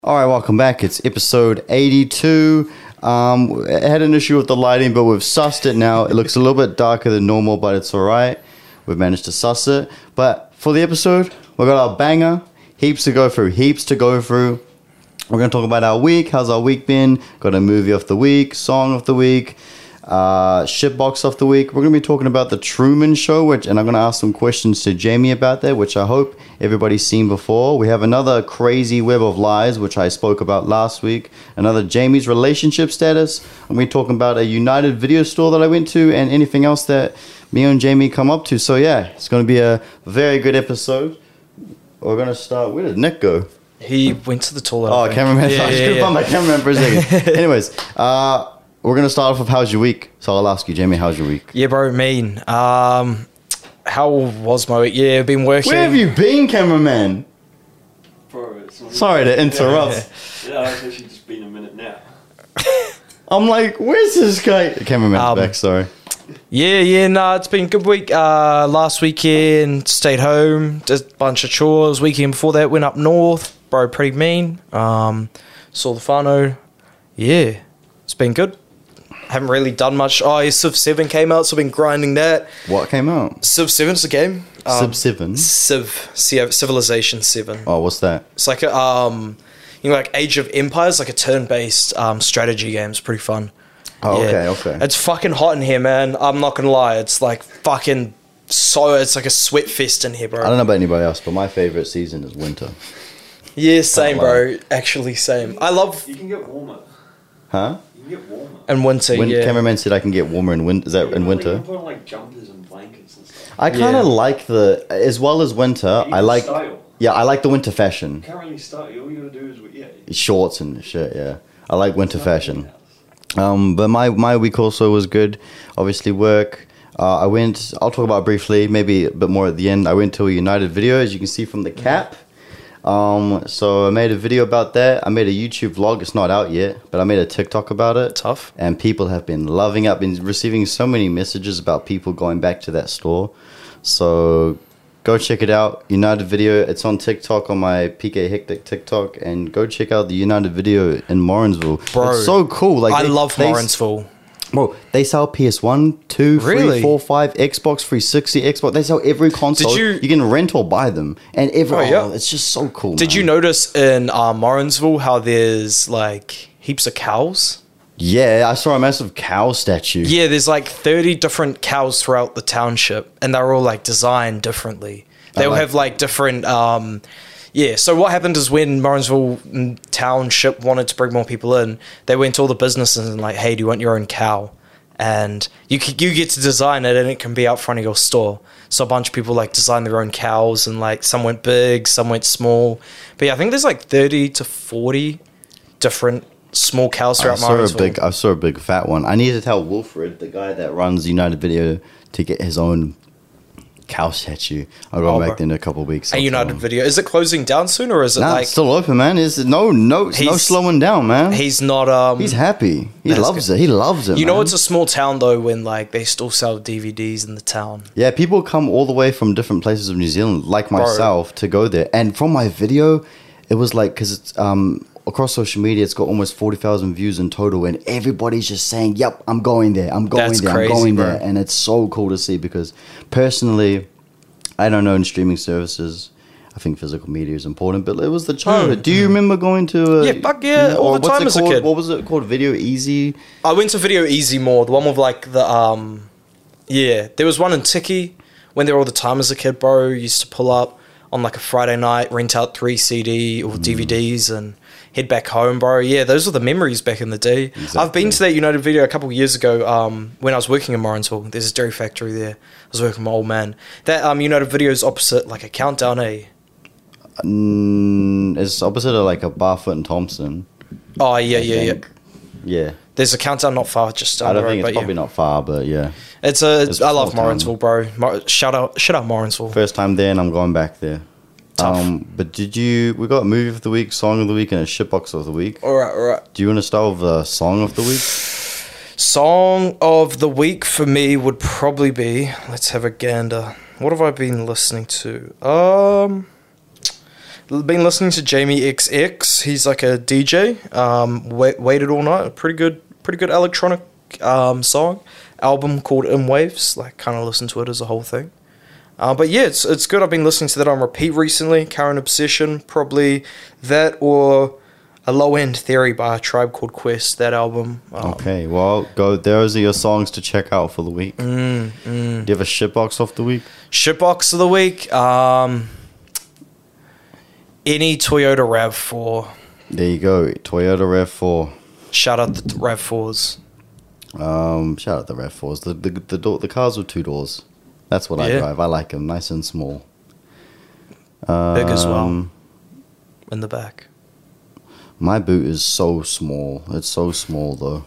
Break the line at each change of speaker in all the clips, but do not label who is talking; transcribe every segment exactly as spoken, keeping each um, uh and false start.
All right, welcome back. It's episode eighty-two. Um, I had an issue with the lighting, but we've sussed it now. It looks a little bit darker than normal, but it's all right. We've managed to suss it. But for the episode, we've got our banger. Heaps to go through. Heaps to go through. We're going to talk about our week. How's our week been? Got a movie of the week, song of the week, uh, shitbox of the week. We're going to be talking about The Truman Show, which, and I'm going to ask some questions to Jamie about that, which I hope everybody's seen before. We have another crazy web of lies, which I spoke about last week. Another Jamie's relationship status. I'm going to be talking about a United video store that I went to and anything else that me and Jamie come up to. So yeah, it's going to be a very good episode. We're going to start. Where did Nick go?
He went to the toilet.
Oh, cameraman.
Yeah,
I just
yeah,
couldn't
yeah.
find my cameraman for a second. Anyways, uh, we're going to start off with how's your week. So I'll ask you, Jamie, how's your week?
Yeah, bro, mean. Um, how was my week? Yeah, I've been working.
Where have you been, cameraman?
Bro, it's not
Sorry to interrupt.
Yeah, it's actually just been a minute now.
I'm like, where's this guy? Cameraman's
Um,
back, sorry.
Yeah, yeah, nah, it's been a good week. Uh, last weekend, stayed home, did a bunch of chores. Weekend before that, went up north. Bro, pretty mean. Um, saw the whānau. Yeah, it's been good. Haven't really done much. Oh, yeah, Civ seven came out, so I've been grinding that.
What came out?
Civ seven's a game. Um,
Civ seven?
Civ, Civ, Civilization seven.
Oh, what's that?
It's like a, um, you know, like Age of Empires, like a turn-based um, strategy game. It's pretty fun.
Oh,
Yeah.
okay, okay.
It's fucking hot in here, man. I'm not gonna lie. It's like fucking so. It's like a sweat fest in here, bro.
I don't know about anybody else, but my favorite season is winter.
Yeah, same,
Oh,
bro. Actually, same. I love
You can get warmer.
Huh?
You can get warmer.
in winter.
When
yeah.
cameraman said I can get warmer in winter. Is that
Yeah,
in
like,
winter?
You can put on like jumpers and blankets and stuff.
I kind of
Yeah.
like the, as well as winter,
You
I
can
like,
style.
yeah, I like the winter fashion.
You can't really style. All you gotta do is, yeah.
Shorts and shit, yeah. I like winter
Style
fashion.
in-house.
Um, but my, my week also was good. Obviously, work. Uh, I went, I'll talk about it briefly, maybe a bit more at the end. I went to a United video, as you can see from the cap. Um, so I made a video about that. I made a YouTube vlog. It's not out yet, but I made a TikTok about it.
Tough.
And people have been loving it. I've been receiving so many messages about people going back to that store. So go check it out. United Video. It's on TikTok, on my P K Hectic TikTok. And go check out the United Video in Morrinsville.
Bro,
it's so cool. Like
I
they-
love
they-
Morrinsville.
Bro, they sell P S one, two,
Really?
three, four, five, Xbox three sixty, Xbox. They sell every console.
you-
you can rent or buy them. And every,
Oh, yeah.
oh, it's just so cool,
Did
man.
you notice in uh, Morrinsville how there's like heaps of cows?
Yeah, I saw a massive cow statue.
Yeah, there's like thirty different cows throughout the township, and they're all like designed differently. They
I
all
like-
have like different. Um, yeah, so what happened is when Morrinsville mm, township wanted to bring more people in, they went to all the businesses and like, hey, do you want your own cow? And you c- you get to design it, and it can be out front of your store. So a bunch of people like design their own cows, and like some went big, some went small. But yeah, I think there's like thirty to forty different small cows
I
throughout
saw a
Morrinsville.
big, I saw a big fat one. I need to tell Wilfred, the guy that runs United Video, to get his own cow statue. I'll go
Oh,
back
bro.
there in a couple of weeks.
A
I'll tell
United
him.
Video. Is it closing down soon, or is it
Nah,
like
it's still open, man. It's no, no, it's no
He's-
slowing down, man.
he's not? Um,
He's happy. He
That's
loves
good.
it. He loves it.
you know,
man.
it's a small town though. When like they still sell D V Ds in the town.
Yeah, people come all the way from different places of New Zealand, like myself, to go there. And from my video, it was like, because it's um, across social media, it's got almost forty thousand views in total. And everybody's just saying, yep, I'm going there. I'm going
That's
there.
crazy,
I'm going
bro.
there. And it's so cool to see because personally, I don't know in streaming services. I think physical media is important, but it was the childhood. Do you remember going to? A,
Yeah, fuck yeah, all
or
the
what's
time
it
as a
called?
kid.
What was it called? Video Easy.
I went to Video Easy more, the one with like the um, yeah. There was one in Tiki when there all the time as a kid, bro. Used to pull up on like a Friday night, rent out three C D or D V Ds and head back home, bro. Yeah, those are the memories back in the day. I've
Exactly.
been to that United Video a couple of years ago um, when I was working in Morrinsville. There's a dairy factory there. I was working with my old man. That um, United Video is opposite like a Countdown, eh?
Mm, it's opposite of like a Barfoot and Thompson.
Oh, yeah,
I
yeah, yeah.
think. Yeah.
There's a Countdown not far, just down
I don't
the road,
think it's
but
probably
yeah.
not far, but yeah.
It's a.
It's
I love
full time.
Morrinsville, bro. Mor- shout out, shout out Morrinsville.
First time there, and I'm going back there.
Tough.
Um, but did you? We got movie of the week, song of the week, and a shitbox of the week.
All right, all right.
Do you want to start with the song of the week?
Song of the week for me would probably be. Let's have a gander. What have I been listening to? Um, been listening to Jamie X X. He's like a D J. Um, wait, waited all night. A pretty good, pretty good electronic um, song album called In Waves. Like, kind of listen to it as a whole thing. Uh, but yeah, it's it's good. I've been listening to that on repeat recently. Current Obsession, probably that, or A Low End Theory by a Tribe Called Quest. That album. Um,
Okay, well, go. Those are your songs to check out for the week.
Mm, mm.
Do you have a shitbox off the week?
Shitbox of the week. Um, any Toyota RAV four.
There you go. Toyota RAV four.
Shout out the RAV fours.
Um, shout out the RAV fours. The the the, door, the cars with two doors. That's what I
Yeah.
drive. I like them, nice and small.
Big as well.
Um,
In the back.
My boot is so small. It's so small though.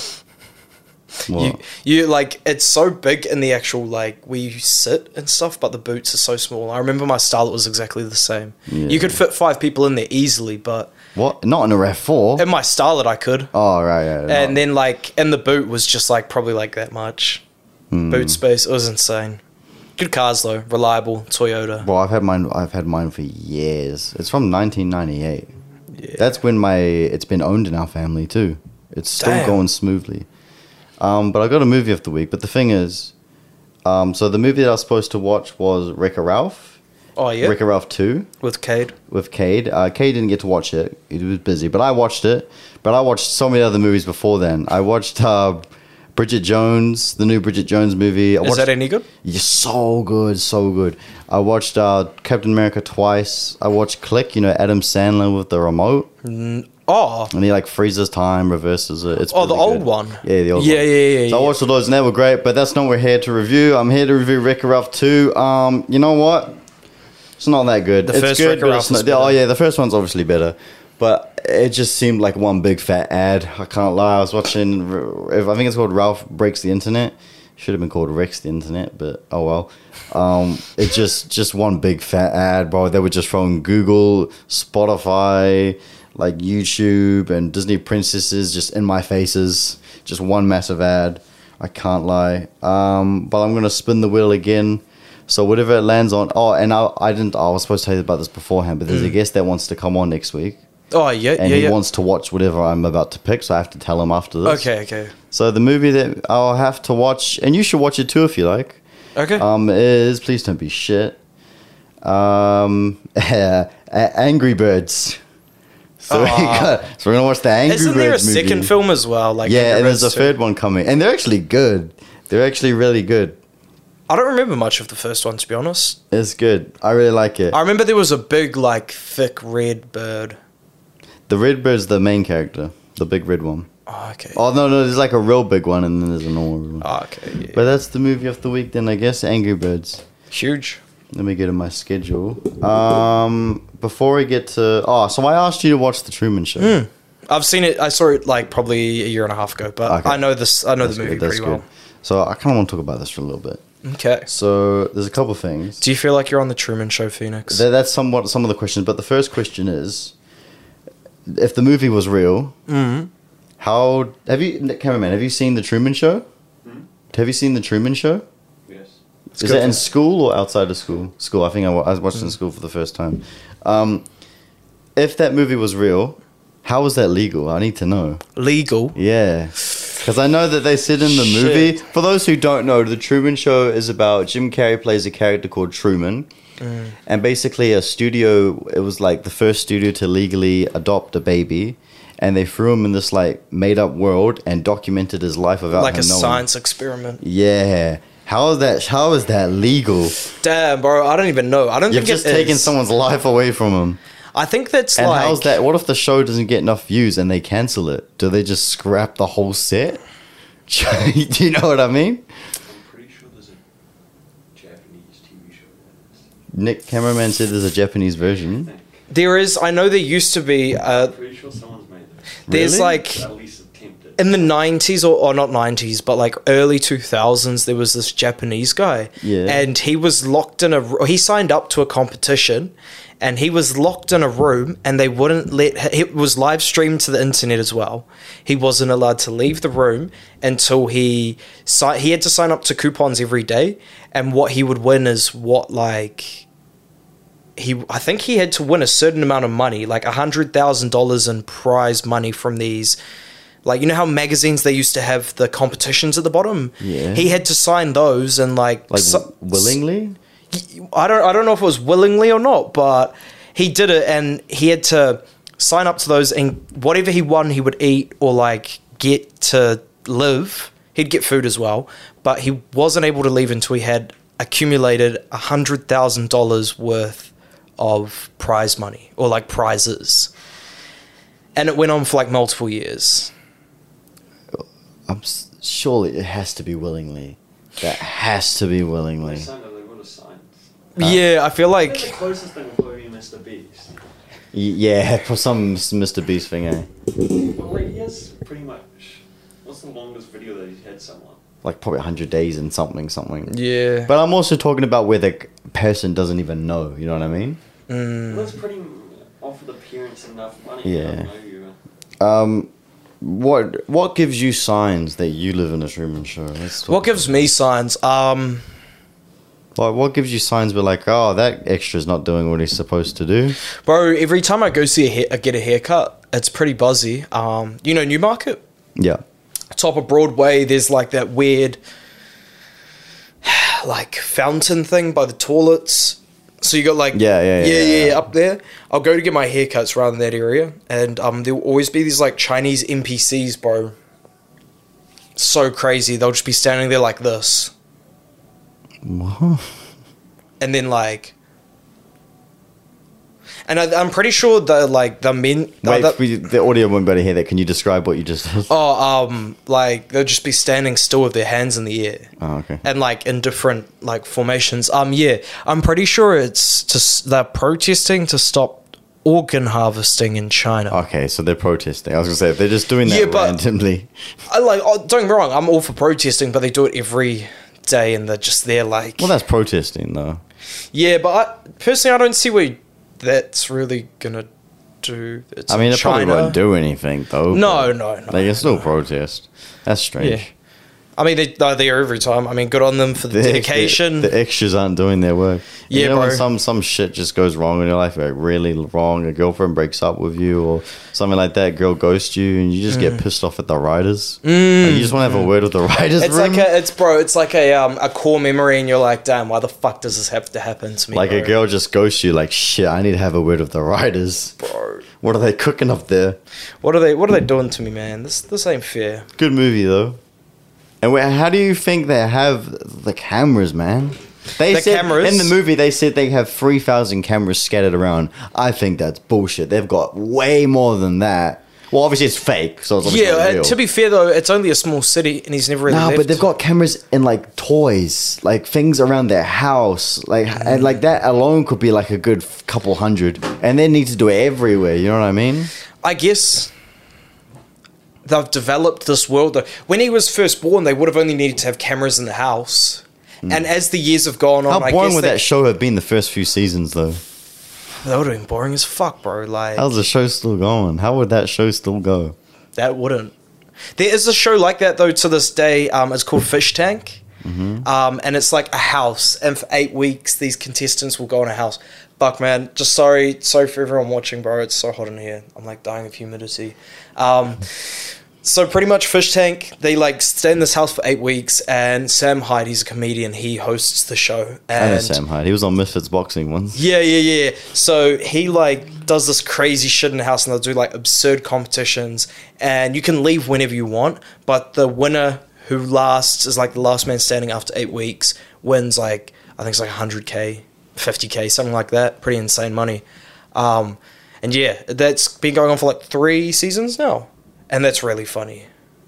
What?
You, you like it's so big in the actual like where you sit and stuff, but the boots are so small. I remember my Starlet was exactly the same.
Yeah.
You could fit five people in there easily, but
What? Not in a RAV four.
in my Starlet I could.
Oh right, right. right.
And then like in the boot was just like probably like that much
Hmm.
boot space. It was insane. Good cars though, reliable Toyota.
Well, I've had mine. I've had mine for years. It's from nineteen ninety-eight.
Yeah.
That's when my it's been owned in our family too. It's still
Damn.
going smoothly. Um, but I got a movie of the week. But the thing is, um, so the movie that I was supposed to watch was Wreck-It Ralph.
Oh yeah,
Wreck-It Ralph two
with Cade.
with Cade. Uh, Cade didn't get to watch it. He was busy, but I watched it. But I watched so many other movies before then. I watched uh, Bridget Jones, the new Bridget Jones movie. I
Is
watched,
that any good?
Yeah, so good, so good. I watched uh, Captain America twice. I watched Click, you know, Adam Sandler with the remote.
Oh,
And he like freezes time, reverses it. It's
Oh, the
really
old
good.
one.
Yeah, the old
Yeah,
one.
yeah, yeah,
So I
yeah.
watched all those and they were great, but that's not what we're here to review. I'm here to review Wreck-It Ralph two. Um, you know what? It's not that good.
The
it's
first
good,
Wreck-It
but
Ralph
it's
was
not, oh
better.
yeah, the first one's obviously better. But it just seemed like one big fat ad. I can't lie. I was watching, I think it's called Ralph Breaks the Internet. Should have been called Rex the Internet, but oh well. Um, it's just just one big fat ad, bro. They were just throwing Google, Spotify, like YouTube, and Disney princesses just in my faces. Just one massive ad. I can't lie. Um, but I'm gonna spin the wheel again. So whatever it lands on. Oh, and I I didn't. I was supposed to tell you about this beforehand, but there's a guest that wants to come on next week,
oh yeah,
and
yeah,
he
yeah.
wants to watch whatever I'm about to pick. So I have to tell him after this.
Okay, okay,
So the movie that I'll have to watch, and you should watch it too if you like,
okay.
um, is Please Don't Be Shit. Um, Angry Birds. So, we
Aw.
got, so we're gonna watch the Angry
Isn't there a
Birds movie.
second film as well? Like
yeah,
Angry
and there's a
Birds two?
third one coming, and they're actually good. They're actually really good.
I don't remember much of the first one, to be honest.
It's good. I really like it.
I remember there was a big, like, thick red bird.
The red bird's the main character, the big red one.
Oh, okay.
Oh no, no, there's like a real big one, and then there's a normal one.
Oh, okay, yeah.
But that's the movie of the week, then I guess. Angry Birds.
Huge.
Let me get in my schedule. Um, before we get to oh, so I asked you to watch the Truman Show.
Hmm. I've seen it. I saw it, like, probably a year and a half ago, but
Okay.
I know this. I know
That's
the movie
good, that's
pretty
good. So I kind of want to talk about this for a little bit.
well. Okay.
So there's a couple things.
Do you feel like you're on the Truman Show, Phoenix?
Th- That's somewhat some of the questions, but the first question is, if the movie was real,
mm
how have you, cameraman? Have you seen the Truman Show?
Hmm?
Have you seen the Truman Show?
Yes.
Is
good
it in
for-
school or outside of school? School. I think I, wa- I watched it in school for the first time. Um, if that movie was real, how was that legal? I need to know.
Legal.
Yeah. Because I know that they said in the
Shit.
movie, for those who don't know, the Truman Show is about Jim Carrey plays a character called Truman.
Mm.
And basically, a studio, it was like the first studio to legally adopt a baby. And they threw him in this like made up world and documented his life without
Like
him
a
knowing.
science experiment.
Yeah. How is that? How is that legal?
Damn, bro. I don't even know. I don't
You've
think
just
it
taken
is.
someone's life away from him.
I think that's
And
like.
how's that? What if the show doesn't get enough views and they cancel it? Do they just scrap the whole set? Do you know what I mean?
I'm pretty sure there's a Japanese T V show that is.
Nick cameraman said there's a Japanese
I
version.
think.
There is. I know there used to be. Uh,
I'm pretty sure someone's made this.
there's
Really?
like.
At least attempted.
In the nineties, or, or not nineties, but like early two thousands, there was this Japanese guy.
Yeah.
And he was locked in a... r- He signed up to a competition, and he was locked in a room, and they wouldn't let... It was live streamed to the internet as well. He wasn't allowed to leave the room until he... Si- he had to sign up to coupons every day, and what he would win is what, like... he I think he had to win a certain amount of money, like a hundred thousand dollars in prize money from these. Like, you know how magazines, they used to have the competitions at the bottom?
Yeah.
He had to sign those and like...
Like,
so-
willingly?
I don't I don't know if it was willingly or not, but he did it, and he had to sign up to those, and whatever he won, he would eat or like get to live. He'd get food as well, but he wasn't able to leave until he had accumulated a hundred thousand dollars worth of prize money, or like prizes. And it went on for like multiple years.
I'm s- surely it has to be willingly. That has to be
They
willingly.
signed it, they would have signed.
Yeah, I feel
I think the
like
closest thing would probably be Mister Beast.
Y- yeah, for some Mister Beast thing, eh?
Well, like, he has pretty much. What's the longest video that he's had someone?
Like probably one hundred days and something, something.
yeah.
But I'm also talking about where the person doesn't even know. You know what I mean?
Mm.
Well, that's pretty off the appearance enough money.
Yeah.
I don't know you.
Um, what what gives you signs that you live in a Truman Show? Let's talk
What gives me signs? Um,
What what gives you signs? We're like, oh, that extra's not doing what he's supposed to do.
bro, every time I go see a hair, get a haircut, it's pretty buzzy. Um, you know Newmarket,
Yeah.
top of Broadway. There's like that weird, like fountain thing by the toilets. So you got like
Yeah, yeah, yeah,
yeah, yeah,
yeah.
up there. I'll go to get my haircuts around that area, and um, there'll always be these like Chinese N P Cs, bro. So crazy. They'll just be standing there like this,
What?
and then like, and I, I'm pretty sure the like the men.
Wait,
uh, the,
we, the audio won't be able to hear that. Can you describe what you just did?
oh, um, like they'll just be standing still with their hands in the air.
Oh, okay.
And like in different like formations. Um, yeah, I'm pretty sure it's just they're protesting to stop organ harvesting in China.
Okay, so they're protesting. I was gonna say if they're just doing that
Yeah, but-
randomly.
I like. Oh, don't get me wrong. I'm all for protesting, but they do it every day, and they're just there like.
Well, that's protesting though.
yeah, but I, personally, I don't see what that's really gonna do. It's
I mean,
in
it probably
China.
won't do anything though.
No,
but
no, no.
They can still protest. That's strange.
Yeah. I mean, they, they're there every time. I mean, good on them for the,
The-
dedication.
The, the extras aren't doing their work.
Yeah,
you know, when
bro.
some some shit just goes wrong in your life, like really wrong. A girlfriend breaks up with you, or something like that. Girl ghosts you, and you just get pissed off at the writers.
Mm.
Like, you just want to have a word with the writers.
It's
room.
like a, it's bro, it's like a um a core memory, and you're like, damn, why the fuck does this have to happen to me?
Like
bro?
a girl just ghosts you. Like shit, I need to have a word with the writers.
Bro,
What are they cooking up there?
what are they? What are they doing to me, man? This this ain't fair.
Good movie though. And wait, how do you think they have the cameras, man? They
The
said
cameras?
in the movie they said they have three thousand cameras scattered around. I think that's bullshit. They've got way more than that. Well, obviously it's fake, so it's obviously
Yeah,
not
uh,
real.
to be fair though, it's only a small city, and he's never really.
No,
left.
but they've got cameras in like toys, like things around their house, like and like that alone could be like a good f- couple hundred, and they need to do it everywhere. You know what I mean?
I guess they've developed this world. Though. When he was first born, they would have only needed to have cameras in the house, and as the years have gone on,
How
I
boring
guess
would
they,
that show have been the first few seasons, though?
that would have been boring as fuck, bro. Like
How's the show still going? How would that show still go?
that wouldn't. There is a show like that though to this day. Um, it's called Fish Tank. Um, and it's like a house, and for eight weeks these contestants will go in a house. Fuck, man, just sorry, sorry for everyone watching, bro. It's so hot in here. I'm like dying of humidity. Um, so pretty much Fish Tank, they like stay in this house for eight weeks, and Sam Hyde, he's a comedian, he hosts the show. And
I know Sam Hyde. He was on Misfits boxing once.
yeah, yeah, yeah. So he like does this crazy shit in the house, and they'll do like absurd competitions, and you can leave whenever you want, but the winner who lasts is like the last man standing after eight weeks wins like I think it's like one hundred K, fifty K, something like that. Pretty insane money. Um, and yeah, that's been going on for like three seasons now, and that's really funny.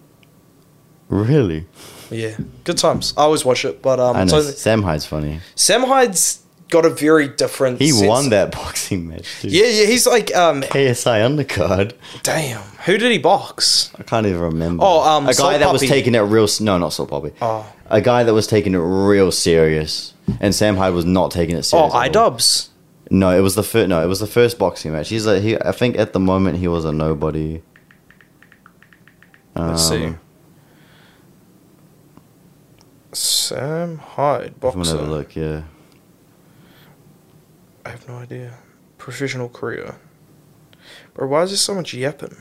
Really?
Yeah, good times. I always watch it, but um,
I know.
so
Sam Hyde's funny.
Sam Hyde's got a very different.
He
sense-
won that boxing match, too.
Yeah, yeah, he's like um,
K S I undercard.
damn. Who did he box?
I can't even remember.
Oh, um,
a guy
Salt
that was
Puppy.
taking it real. s- No, not Salt Poppy.
Oh.
A guy that was taking it real serious, and Sam Hyde was not taking it
Oh,
serious. at all.
iDubbbz.
No, it was the first. No, it was the first boxing match. He's a. He. I think at the moment he was a nobody.
Let's see.
Um,
Sam Hyde,
I'm gonna have a
boxer.
look. Yeah.
I have no idea. Professional career. Bro, why is there so much yapping?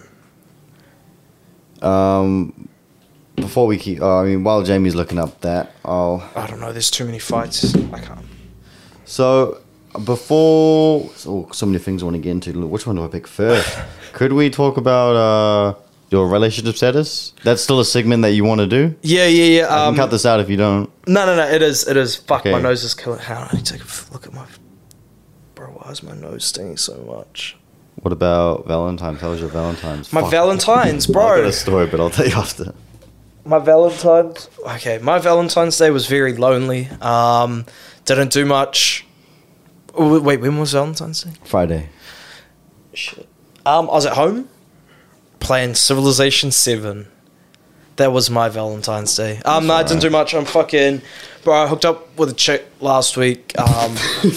Um, before we keep, uh, I mean, while Jamie's looking up that, I'll.
I don't know. There's too many fights. I can't.
So before, oh, so many things I want to get into. Which one do I pick first? Could we talk about uh, your relationship status? That's still a segment that you want to do.
Yeah, yeah, yeah.
I
Um,
can cut this out if you don't.
no, no, no. It is. It is. Fuck,
Okay.
my nose is killing. How do I take a f- look at my? Bro, why is my nose stinging so much?
What about Valentine's? How was your Valentine's?
My
Fuck.
Valentine's,
I've got
bro.
a story, but I'll tell you after.
My Valentine's. Okay, my Valentine's Day was very lonely. Um, didn't do much. Oh, wait, when was Valentine's Day?
Friday.
Shit. Um, I was at home playing Civilization seven. That was my Valentine's Day. Um, no, I didn't do much. I'm fucking, bro. I hooked up with a chick last week. Um,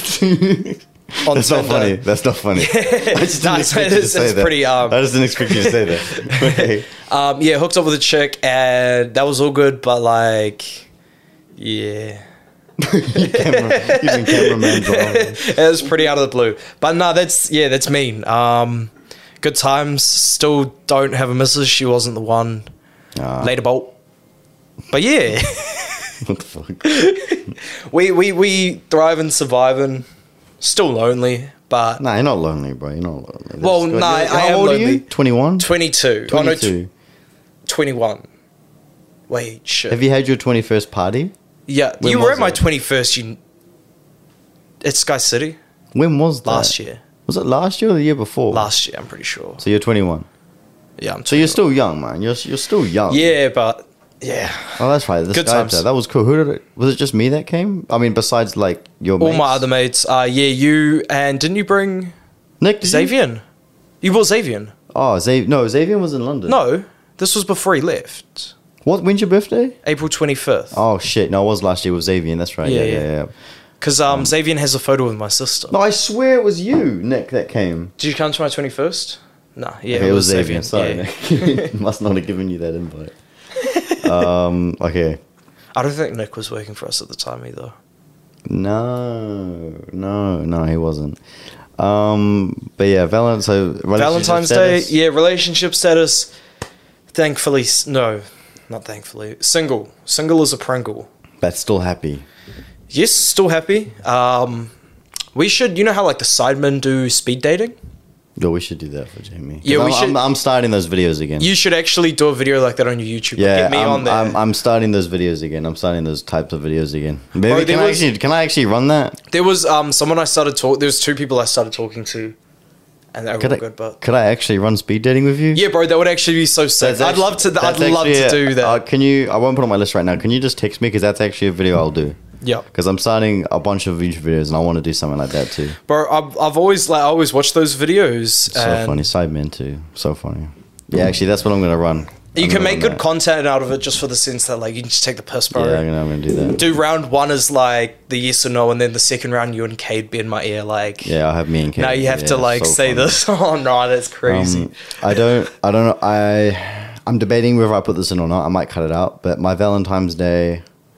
on
That's not
Tinder.
funny. That's not funny. I just
No,
didn't
it's-
expect you to
it's-
say
it's
that.
pretty, um,
I just didn't expect you to say that. Okay.
Um, yeah, hooked up with a chick, and that was all good. But like, yeah.
Camera, using cameraman drama.
It was pretty out of the blue. But no, that's yeah, that's mean. Um, good times. Still don't have a missus. She wasn't the one.
Ah,
Later bolt. But yeah,
what the fuck?
we we we thriving, surviving. Still lonely, but
Nah, you're not lonely, bro. You're not lonely. That's
Well,
good.
nah,
You're-
I
How
am
old are
lonely.
you? twenty-one?
twenty-two. Oh, no, tw-
twenty-two.
twenty-one. Wait, shit.
Have you had your twenty-first party?
yeah,
when
you were
was
at my
it?
twenty-first. You at Sky City
When was that?
last year.
Was it last year or the year before?
Last year, I'm pretty sure.
So you're twenty-one.
Yeah, I'm.
So you're
twenty-one.
still young, man. You're you're still young.
Yeah, but yeah.
Oh, that's right. This
Good
guy
times.
there. That was cool. Who did it? Was it just me that came? I mean, besides like your
All
mates?
my other mates. Uh, yeah, you and didn't you bring
Nick did you?
Xavier? You brought Xavier?
Oh, Xavier. No, Xavier was in London.
No, this was before he left.
What? When's your birthday?
April twenty-fifth.
Oh shit! No, it was last year with Xavier. That's right. Yeah,
Yeah,
yeah,
yeah.
yeah.
Because um, Xavier has a photo with my sister.
No, I swear it was you, Nick, that came.
Did you come to my twenty-first? No, yeah,
Okay, it was Xavier. Sorry,
Yeah.
Nick. Must not have given you that invite. um. Okay.
I don't think Nick was working for us at the time either.
No, no, no, he wasn't. Um. But yeah, Valentine's. So relationship
Valentine's Day,
status?
yeah, relationship status. Thankfully, s- no, not thankfully. Single. Single as a Pringle.
But still happy.
Yes, still happy. Um, we should, you know how like the sidemen do speed dating?
Yo, we should do that for Jamie. 'Cause
Yeah, we
I'm,
should-
I'm, I'm starting those videos again.
You should actually do a video like that on your YouTube.
yeah,
Get me
I'm,
on there.
I'm, I'm starting those videos again. I'm starting those types of videos again. Maybe
Bro,
can
there
I
was-
actually can I actually run that?
There was um someone I started talk. There was two people I started talking to, and they were
Could
all
I,
good. But
could I actually run speed dating with you?
yeah, bro, that would actually be so sick.
That's
I'd
actually-
love to. I'd
that's
love
actually
to
a-
do that.
Uh, can you? I won't put it on my list right now. Can you just text me because that's actually a video I'll do.
yeah,
Because I'm starting a bunch of YouTube videos and I want to do something like that too.
bro. I've, I've always like I always watch those videos.
So
and
funny, Sidemen too. So funny. Yeah, actually, that's what I'm gonna run.
You
I'm
can
gonna
make
run
good
that.
content out of it, just for the sense that like you can just take the piss, bro.
Yeah, I'm gonna, I'm gonna do that.
Do round one is like the yes or no, and then the second round you and Cade be in my ear like.
Yeah, I'll have me and Kate.
Now you have
Yeah,
to like
so
say
funny.
this. Oh no, that's crazy.
Um, I don't. I don't know. I. I'm debating whether I put this in or not. I might cut it out. But my Valentine's Day,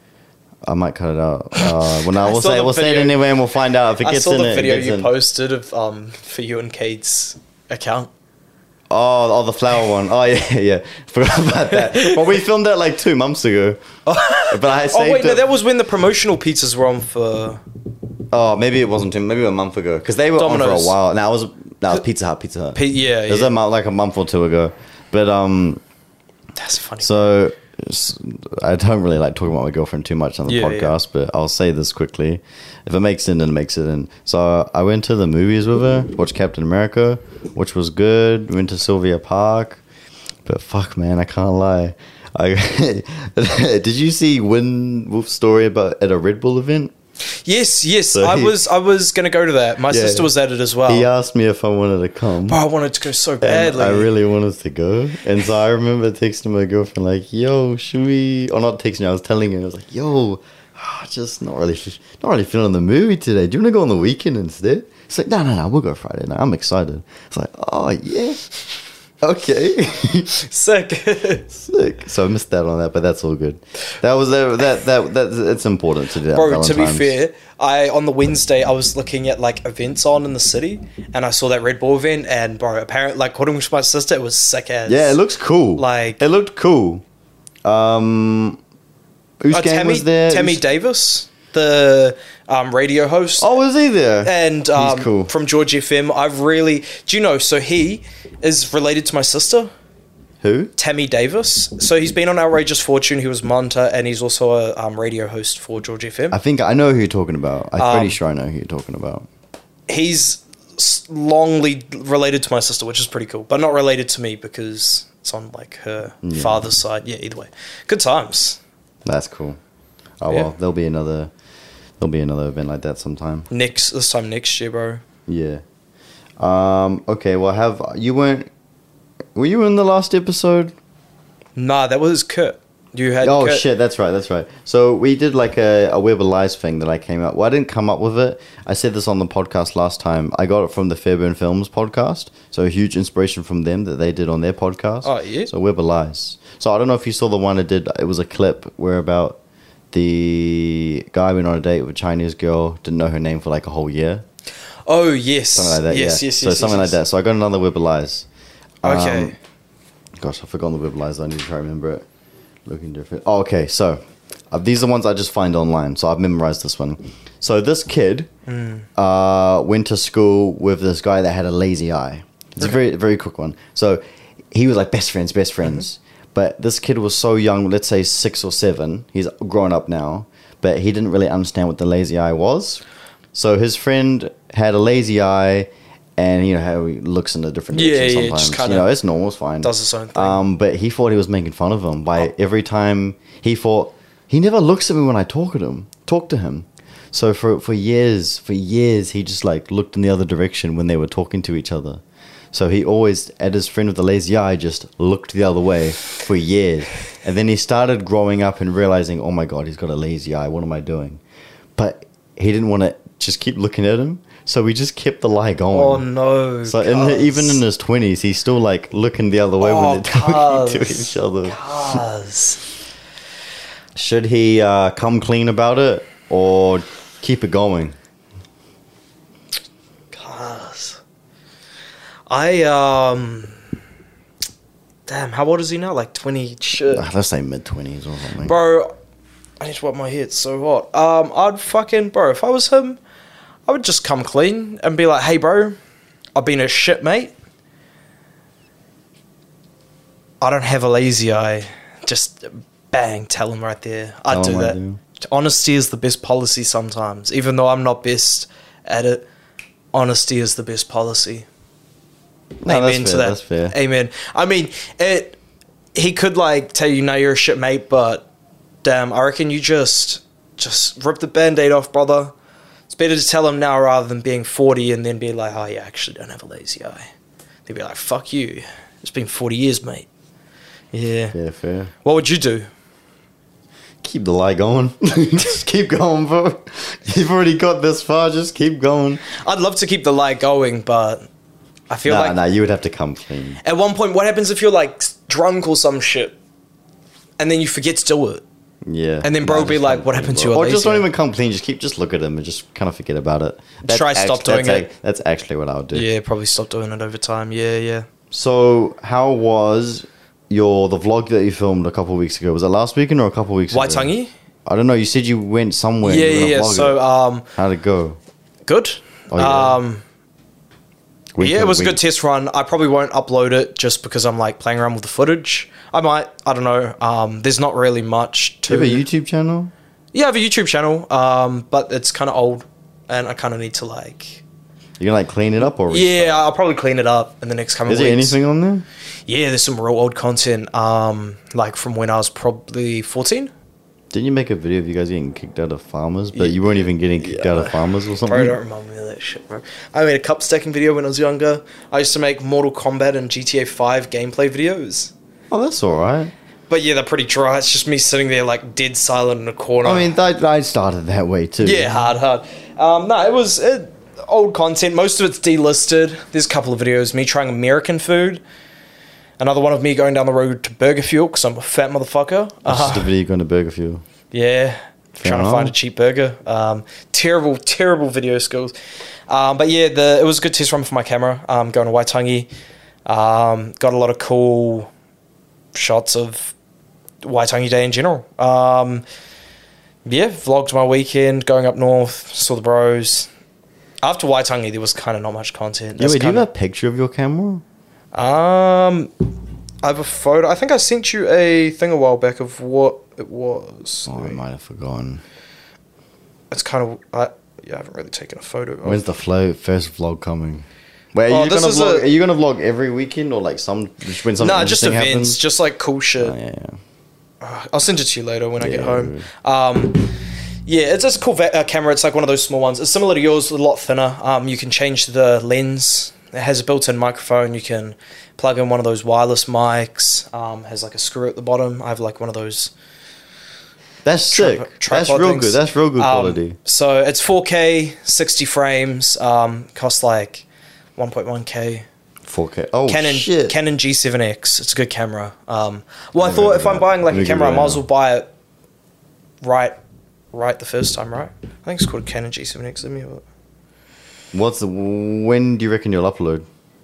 I might cut it out. Uh, well, no,
I
we'll
saw
say
the
we'll say it
video.
anyway, and we'll find out if it
I
gets
saw
in.
the
it,
video
it gets
you
in.
posted of um for you and Cade's account.
Oh, oh, the flower one. Oh yeah, yeah. Forgot about that. Well, we filmed that like two months ago. But I saved
Oh wait, no,
it.
that was when the promotional pizzas were on for.
Oh, maybe it wasn't two. Maybe a month ago because they were on
Domino's.
for a while. Now it was that was Pizza Hut. Pizza Hut.
P- yeah,
It was
yeah.
a month, like a month or two ago. But um,
That's funny.
so s- I don't really like talking about my girlfriend too much on the
Yeah,
podcast, but I'll say this quickly. If it makes it in, it makes it in. So I went to the movies with her, watched Captain America, which was good. Went to Sylvia Park, but fuck, man, I can't lie. I did you see Win Wolf's story about at a Red Bull event?
yes, yes,
So
I
he-
was I was gonna go to that. My
Yeah.
sister was at it as well.
He asked me if I wanted to come.
Bro, I wanted to go so
And
badly.
I really wanted to go. And so I remember texting my girlfriend, like, yo, should we? Or not texting her, I was telling her, I was like, yo, ah, just not really, not really feeling the movie today. Do you want to go on the weekend instead? It's like, no, no, no, we'll go Friday night. I'm excited. It's like, oh, yeah. Okay.
Sick.
Sick. So I missed that on that, but that's all good. That was that that that, that it's important to do that.
Bro, to be
Valentine's.
fair, I on the Wednesday I was looking at like events on in the city, and I saw that Red Bull event, and bro, apparently, like according to my sister, it was sick as.
Yeah, it looks cool.
Like-
it looked cool. Um, whose
Uh,
game
Tammy,
was there?
Tammy
Who's-
Davis, the um, radio host.
Oh, was he there?
And um,
He's cool.
from George F M, I've really. Do you know? So he is related to my sister,
Who?
Tammy Davis. So he's been on Outrageous Fortune. He was monitor, and he's also a um, radio host for George F M.
I think I know who you're talking about. I'm
Um,
pretty sure I know who you're talking about.
He's s- longly related to my sister, which is pretty cool, but not related to me because it's on like her
Yeah.
father's side. Yeah, either way, good times.
That's cool. Oh
Yeah.
well, there'll be another. There'll be another event like that sometime.
Next, this time next year, bro.
Yeah. Um. Okay. Well, have you weren't? Were you in the last episode?
Nah, that was Kurt. You had.
Oh
Kurt.
shit, that's right, that's right. So we did like a, a Web of Lies thing that I came up. Well, I didn't come up with it. I said this on the podcast last time. I got it from the Fairburn Films podcast. So a huge inspiration from them that they did on their podcast.
Oh, yeah?
So Web of Lies. So I don't know if you saw the one I did. It was a clip where about the guy went on a date with a Chinese girl, didn't know her name for like a whole year.
Oh yes,
Something like that.
Yes,
yeah.
yes,
So
yes.
something
yes,
like that. So I got another Web of Lies. Um,
Okay.
Gosh, I forgot the Web of Lies. I need to try to remember it. Looking different. Oh, okay. So uh, these are ones I just find online. So I've memorized this one. So this kid
Mm.
uh, went to school with this guy that had a lazy eye. It's a very, very quick one. So he was like best friends, best friends. But this kid was so young, let's say six or seven. He's grown up now. But he didn't really understand what the lazy eye was. So his friend had a lazy eye, and you know how he looks in a different
Yeah,
direction
yeah,
sometimes.
just kinda
you know, it's normal, it's fine.
does its own thing.
Um, but he thought he was making fun of him by every time he thought he never looks at me when I talk at him, talk to him. So for for years, for years, he just like looked in the other direction when they were talking to each other. So he always, at his friend with the lazy eye, just looked the other way for years. And then he started growing up and realizing, oh my God, he's got a lazy eye. What am I doing? But he didn't want to just keep looking at him. So we just kept the lie going.
Oh no.
So in the, even in his twenties, he's still like looking the other way
Oh,
when they're talking to
cuz.
each other.
Cuz.
Should he uh, come clean about it or keep it going?
Cuz. I um. Damn, how old is he now? Like twenty. Shit.
Uh, Let's say mid twenties or something.
Bro, I need to wipe my head. It's so hot. Um, I'd fucking bro. If I was him, I would just come clean and be like, "Hey, bro, I've been a shit mate. I don't have a lazy eye." Just bang, tell him right there. I'd
Tell
do
him I
that.
do.
Honesty is the best policy sometimes, even though I'm not best at it. Honesty is the best policy.
No, that's
Amen
fair,
to that.
that's fair.
Amen. I mean, it. He could like tell you, "No, you're a shit mate," but damn, I reckon you just just rip the band-aid off, brother. It's better to tell him now rather than being forty and then be like, "Oh, yeah, I actually don't have a lazy eye." They'd be like, "Fuck you. It's been forty years, mate." Yeah.
Fair, fair.
What would you do?
Keep the lie going. Just keep going, bro. You've already got this far. Just keep going.
I'd love to keep the lie going, but I feel
Nah,
like
nah, you would have to come clean.
at one point, what happens if you're like drunk or some shit, and then you forget to do it?
Yeah.
And then bro
Nah,
will be
just
like,
come
"What
clean,
happened to
bro."
your
Or just
lazy
don't
eye?
even come clean. Just keep, just look at him and just kind of forget about it.
Try stop doing
that's
it.
ac- That's actually what I would do.
Yeah, probably stop doing it over time. Yeah, yeah.
So, how was your the vlog that you filmed a couple of weeks ago? Was it last weekend or a couple of weeks
White
ago?
tonguey?
I don't know. You said you went somewhere.
Yeah,
and you
yeah,
were
yeah.
gonna vlog
So,
it.
um,
how'd it go?
good.
Oh, yeah.
Um,
Weekend-
yeah, it was a
week-
good test run. I probably won't upload it just because I'm like playing around with the footage. I might. I don't know. Um, there's not really much
Do
to.
you have a YouTube channel?
Yeah, I have a YouTube channel. Um, but it's kind of old, and I kind of need to like.
You gonna like clean it up or? restart?
Yeah, I'll probably clean it up in the next coming
Is
weeks.
there anything on there?
Yeah, there's some real old content. Um, like from when I was probably fourteen.
Didn't you make a video of you guys getting kicked out of Farmers, but you weren't even getting kicked out of Farmers or something?
Bro, don't remind me of that shit, bro. I made a cup stacking video when I was younger. I used to make Mortal Kombat and G T A five gameplay videos.
Oh, that's all right.
But yeah, they're pretty dry. It's just me sitting there like dead silent in a corner.
I mean, I, I started that way too.
yeah, hard, hard. Um, no, it was uh, old content. Most of it's delisted. There's a couple of videos me trying American food. Another one of me going down the road to Burger Fuel because I'm a fat motherfucker.
It's
Uh,
just a video going to Burger Fuel.
yeah,
Fair
trying to
enough.
find a cheap burger. Um, terrible, terrible video skills. Um, but yeah, the it was a good test run for my camera. Um, going to Waitangi, um, got a lot of cool shots of Waitangi Day in general. Um, yeah, vlogged my weekend, going up north, saw the bros. After Waitangi, there was kind of not much content.
Yeah,
That's
wait, do you
kinda-
have a picture of your camera?
Um, I have a photo. I think I sent you a thing a while back of what it was.
Oh, I might have forgotten.
It's kind of. I, yeah, I haven't really taken a photo. Of.
When's the flow, first vlog coming? Wait, are,
Oh,
you
this
gonna
is
vlog,
a-
are you gonna vlog every weekend or like some just when something
Nah, just
interesting
events,
happens?
just like cool shit.
Oh, yeah, yeah.
I'll send it to you later when I get
Yeah,
home. Um, yeah, it's just a cool va- uh, camera. It's like one of those small ones. It's similar to yours, a lot thinner. Um, you can change the lens. It has a built-in microphone. You can plug in one of those wireless mics. Um, has like a screw at the bottom. I have like one of those.
That's sick.
Tripod-
That's
tripod
real
things.
good. That's real good
Um,
quality.
So it's four K, sixty frames. Um, costs like one point one K.
four K. Oh
Canon
shit.
Canon G seven X. It's a good camera. Um, well, I
Never
thought
heard
if
of
I'm
that.
buying like
Let me
a camera, I
Google
might
it
as well buy it right, right the first time, right? I think it's called Canon G seven X. Let me have a look.
What's the? When do you reckon you'll upload?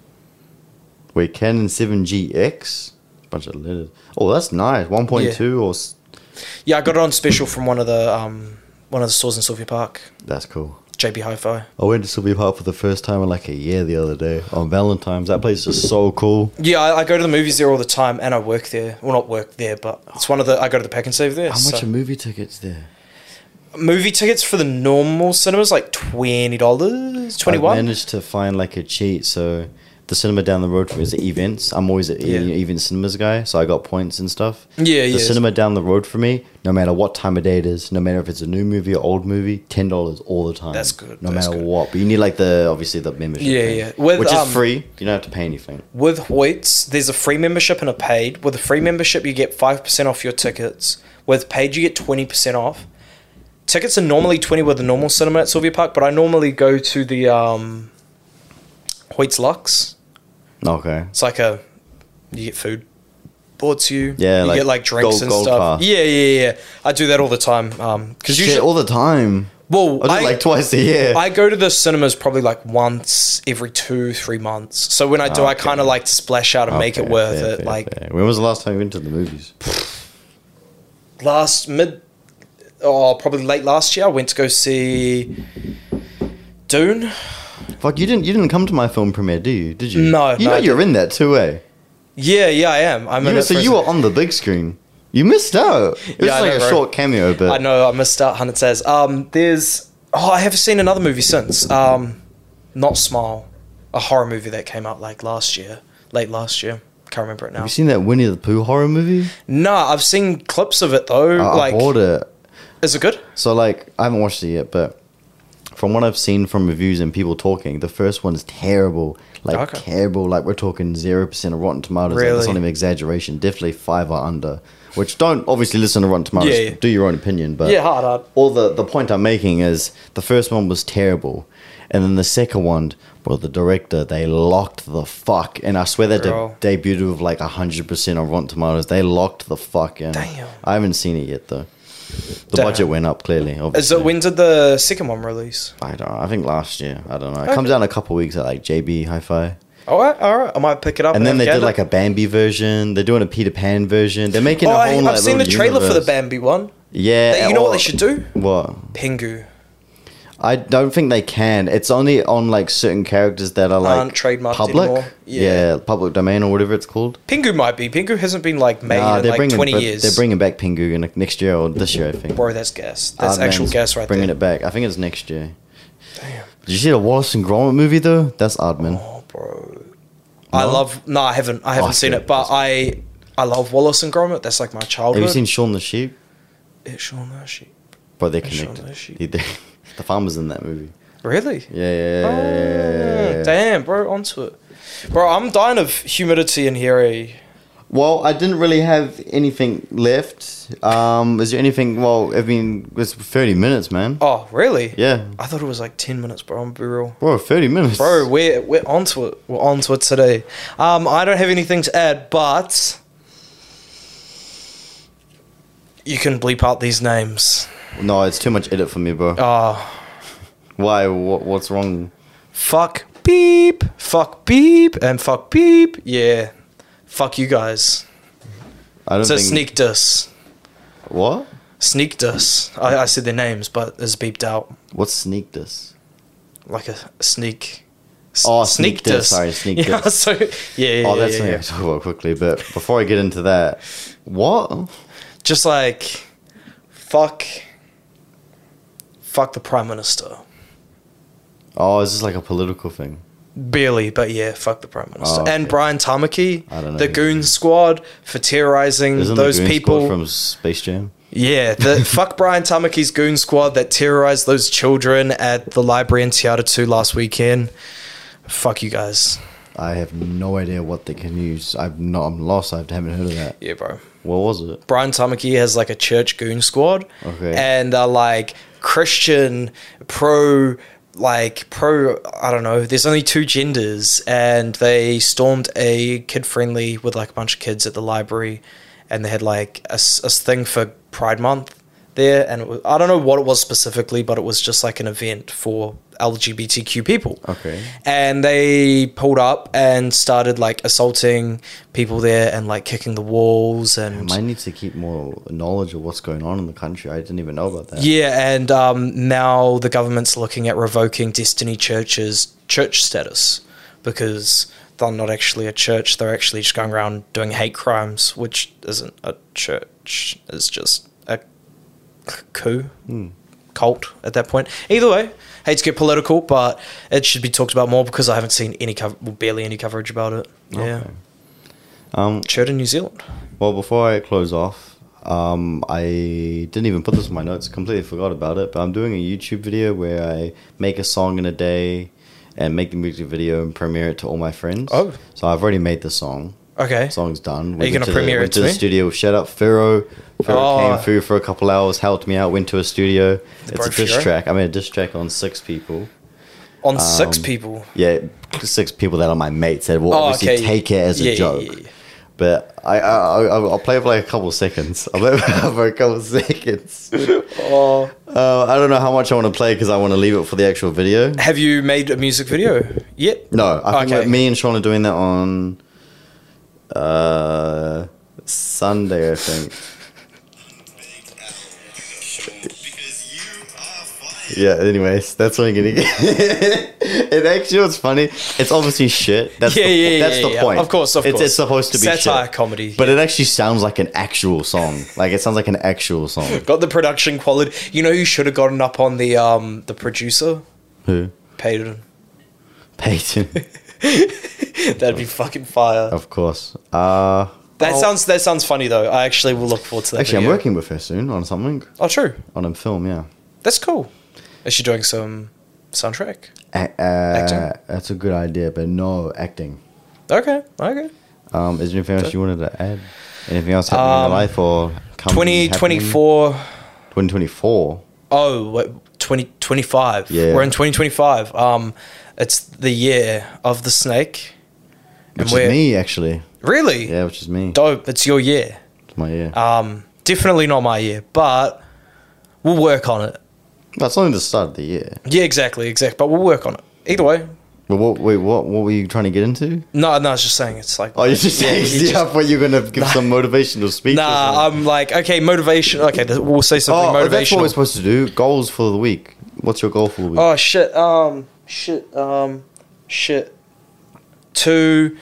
Wait, Canon seven G X. Bunch of letters. Oh, that's nice. One point two or s-
Yeah, I got it on special from one of the um one of the stores in Sylvia Park,
that's cool.
J B Hi-Fi.
I went to Sylvia Park for the first time in like a year the other day on Valentine's. That place is so cool.
Yeah, I, I go to the movies there all the time, and I work there. Well, not work there, but it's one of the. I go to the Pack and Save there.
How
so-
much are movie tickets there?
movie tickets for the normal cinemas like twenty dollars, twenty
I
one.
managed to find like a cheat. So the cinema down the road from me is at Events. I'm always at
Yeah.
yeah. Event Cinemas guy, so I got points and stuff.
Yeah,
The
yeah.
cinema down the road from me, no matter what time of day it is, no matter if it's a new movie or old movie, ten dollars all the time.
That's good,
No
that's
matter
good.
what, but you need like the obviously the membership.
Yeah,
thing,
yeah. With,
which
um,
is free. You don't have to pay anything.
With Hoyts, there's a free membership and a paid. With a free membership, you get five percent off your tickets. With paid, you get twenty percent off. Tickets are normally twenty with the normal cinema at Sylvia Park, but I normally go to the um, Hoyts Lux.
Okay.
It's like a, you get food brought to you.
Yeah,
you
like
get like drinks
gold-
and
gold
stuff.
pass.
Yeah, yeah, yeah. I do that all the time. Um, because
Shit,
usually,
all the time.
well,
I do
I,
it like twice a year.
I go to the cinemas probably like once every two, three months. So when I do, I
Okay.
kind of like to splash out and make it
Okay,
worth
fair,
it.
fair,
like
fair. When was the last time you went to the movies?
last mid, oh, probably late last year, I went to go see Dune.
Fuck, you didn't you didn't come to my film premiere, do you? Did you?
No,
You
no,
know
I
you're in that too, eh?
Yeah, yeah, I am. I'm
You
in
were-
it
so
for a
you
sec-
were on the big screen. You missed out. It was
Yeah, I
like
know,
a
bro.
short cameo, but
I know I missed out. Hunt says. Um, there's. Oh, I have seen another movie since. Um, not Smile, a horror movie that came out like last year, late last year. Can't remember it now.
Have you seen that Winnie the Pooh horror movie?
Nah, I've seen clips of it though.
I,
like,
I bought it.
is it good?
So like I haven't watched it yet, but from what I've seen from reviews and people talking, the first one's terrible. Like
Okay.
terrible. Like we're talking zero percent of Rotten Tomatoes. Like,
Really?
that's not even exaggeration. Definitely five or under. Which don't obviously listen to Rotten Tomatoes.
Yeah, yeah.
Do your own opinion. But
Yeah, hard, hard.
all the the point I'm making is the first one was terrible, and then the second one, well, the director they locked the fuck, and I swear that
Bro.
de- debuted with like hundred percent on Rotten Tomatoes. They locked the fuck in.
Damn.
I haven't seen it yet though. The
Damn.
budget went up clearly.
Is
Obviously.
it when did the second one release?
I don't know. I think last year. I don't know. It
Okay.
comes out in a couple of weeks at like J B Hi-Fi.
All right, all right. I might pick it up.
And then they
have
did
gander.
like a Bambi version. They're doing a Peter Pan version. They're making
Oh,
a
I,
whole like
I've seen the
little
trailer for the
universe.
Bambi one.
Yeah.
They- you know
or-
what they should do?
What?
Pingu.
I don't think they can. It's only on like certain characters that are like
Aren't trademarked
public.
anymore.
Yeah.
Yeah.
public domain or whatever it's called.
Pingu might be. Pingu hasn't been like made
Nah,
in
they're
like
bringing
twenty
but
years.
They're bringing back Pingu in next year or this year, I think.
Bro, that's gas. That's
Aardman's
actual gas right
bringing
there.
it back. I think it's next year.
Damn.
Did you see the Wallace and Gromit movie though? That's Aardman.
Oh, bro. I
No?
love. No, I haven't. I haven't
Oh,
seen
okay.
it, but I, I love Wallace and Gromit. That's like my
Have
childhood.
you seen Shaun the Sheep?
It's Shaun the Sheep.
Bro, they're
Shaun
connected.
the Sheep.
They- they- the farmer's in that movie.
Really?
Yeah, yeah, yeah, yeah, yeah, yeah,
Oh,
yeah.
damn, bro, onto it. Bro, I'm dying of humidity in here. Eh?
Well, I didn't really have anything left. Um, is there anything? Well, I mean, it's thirty minutes, man.
Oh, really?
Yeah,
I thought it was like ten minutes, bro. I'm be real.
bro, thirty minutes,
Bro, we're, we're onto it. We're onto it today. Um, I don't have anything to add, but you can bleep out these names.
No, it's too much edit for me, bro.
Oh,
Why? What, what's wrong?
fuck beep, fuck beep, and fuck beep. Yeah, fuck you guys.
I don't
So
think.
sneak dis.
What?
Sneak dis. I, I said their names, but it's beeped out.
What's sneak this?
Like a, a sneak. S-
Oh, sneak dis. Sorry, sneak
yeah,
dis.
So, yeah, yeah,
Oh,
yeah,
that's
yeah,
something
yeah.
I talk about quickly. But before I get into that, what?
Just like, fuck, fuck the Prime Minister.
Oh, is this like a political thing?
Barely, but yeah, fuck the Prime Minister.
Oh, okay.
And Brian Tamaki,
I don't know
the
who
Goon
he is.
Squad, for terrorizing
Isn't
those
the Goon
people.
Squad from Space Jam?
Yeah, the fuck Brian Tamaki's Goon Squad that terrorized those children at the library in Te Atatū last weekend. Fuck you guys.
I have no idea what they can use. I've not. I'm lost. I haven't heard of that.
Yeah, bro.
What was it?
Brian Tamaki has like a church Goon Squad.
Okay.
And they're like Christian, pro, like pro, I don't know, there's only two genders. And they stormed a kid friendly with like a bunch of kids at the library. And they had like a, s- a thing for Pride Month there. And it was, I don't know what it was specifically, but it was just like an event for L G B T Q people.
Okay.
And they pulled up and started like assaulting people there and like kicking the walls
I
and
might need to keep more knowledge of what's going on in the country. I didn't even know about that.
yeah, and um, now the government's looking at revoking Destiny Church's church status because they're not actually a church. They're actually just going around doing hate crimes, which isn't a church. It's just a c- coup,
Hmm.
cult at that point. Either way, hate to get political, but it should be talked about more because I haven't seen any cover, well, barely any coverage about it. Yeah,
Okay. Um.
church in New Zealand.
Well, before I close off, um, I didn't even put this in my notes. Completely forgot about it. But I'm doing a YouTube video where I make a song in a day and make the music video and premiere it to all my friends.
Oh.
So I've already made the song.
Okay.
The song's done.
Are you gonna
to
premiere
the,
it
went
to
to the
me?
studio. Shout out Pharaoh. Pharaoh
Oh.
came through for a couple hours, helped me out, went to a studio.
The
It's
bro
a diss
Pharaoh?
track. I made a diss track on six people.
On six
Um,
people.
Yeah, six people that are my mates that will
Oh,
obviously
okay.
take it as a
Yeah, yeah,
joke.
yeah, yeah.
But I, I, I, I'll play for like a couple seconds. I'll play for a couple seconds.
Oh.
Uh, I don't know how much I want to play because I want to leave it for the actual video.
Have you made a music video yet?
No, I think
Okay.
that me and Sean are doing that on uh, Sunday, I think. Yeah, anyways, that's what I'm gonna get. It actually what's funny. It's obviously shit. That's
Yeah,
the,
yeah,
that's
yeah,
the
yeah.
point.
Of course, of
it's,
course.
It's supposed to be
Satire
shit.
comedy,
But
yeah.
it actually sounds like an actual song. Like it sounds like an actual song.
Got the production quality. You know, you should have gotten up on the um the producer,
Who?
Peyton.
Peyton.
That'd be fucking fire.
Of course. Uh
That
oh,
sounds that sounds funny though. I actually will look forward to that.
Actually, I'm
video.
working with her soon on something.
Oh, true.
On a film, yeah.
That's cool. Is she doing some soundtrack?
A- uh,
Acting?
That's a good idea, but no acting.
Okay. Okay.
Um, is there anything else you wanted to add? Anything else happening in
Um,
your life or coming,
Twenty twenty four.
twenty twenty-four.
Oh, wait, twenty twenty-five.
Yeah.
We're in twenty twenty-five. Um, it's the year of the snake.
Which is
we're-
me, actually.
Really?
Yeah, which is me.
Dope. It's your year.
It's my year.
Um, definitely not my year, but we'll work on it.
That's only the start of the year.
Yeah, exactly, exactly. But we'll work on it. Either way.
But what, wait, what, what were you trying to get into?
No, no, I was just saying it's like.
Oh, you're just
Yeah,
saying,
you
yeah,
just-
I thought you were going to give some motivational speech. or
Nah,
something.
I'm like, okay, motivation. Okay, th- we'll say something
Oh, that's what we're
motivational.
supposed to do. Goals for the week. What's your goal for the week?
Oh shit. Um, shit. Um, shit. Two.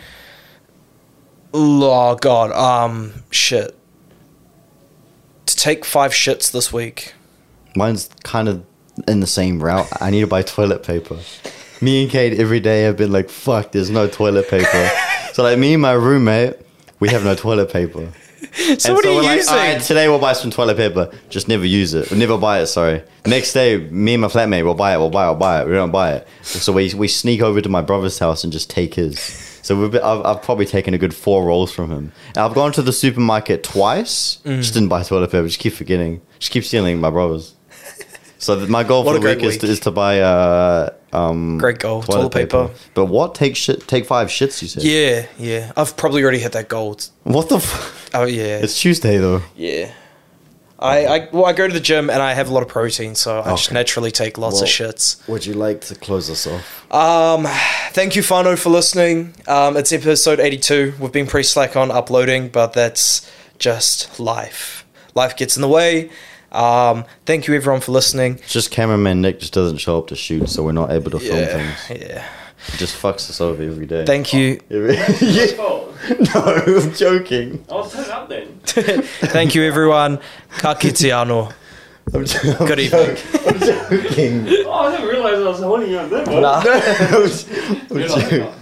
Oh god. Um, shit. To take five shits this week.
Mine's kind of in the same route. I need to buy toilet paper. Me and Kate every day have been like, fuck, there's no toilet paper. So like me and my roommate, we have no toilet paper.
So
And
what are you
we're like,
using?
"Alright, today we'll buy some toilet paper. Just never use it. Never buy it, sorry. Next day, me and my flatmate will buy it, we'll buy it, we'll buy it. We don't buy it. So we, we sneak over to my brother's house and just take his. So we've been, I've, I've probably taken a good four rolls from him. And I've gone to the supermarket twice.
Mm.
Just didn't buy toilet paper. Just keep forgetting. Just keep stealing my brother's. So th- my goal
What
for
a
the week,
great
is to,
week.
is to buy uh, um,
Great goal. Toilet paper.
But what? Take shit. Take five shits. You said.
Yeah, yeah. I've probably already hit that goal.
What the? F-
Oh yeah,
it's Tuesday though.
yeah. I, I well, I go to the gym and I have a lot of protein, so I just
Okay.
naturally take lots of
Well-
shits.
Would you like to close us off?
Um, thank you, Fano, for listening. Um, it's episode eighty-two. We've been pretty slack on uploading, but that's just life. Life gets in the way. Um, thank you, everyone, for listening.
It's just cameraman Nick just doesn't show up to shoot, so we're not able to film
Yeah,
things.
yeah.
He just fucks us over every day.
Thank you,
yeah.
Oh,
No, I'm joking.
I'll turn up then.
thank you, everyone. Ka kite anō.
I'm, jo- I'm
Good evening.
joking. I'm joking.
Oh, I didn't realise I was holding you on that one.
Nah.
I'm, I'm
You're not-
joking.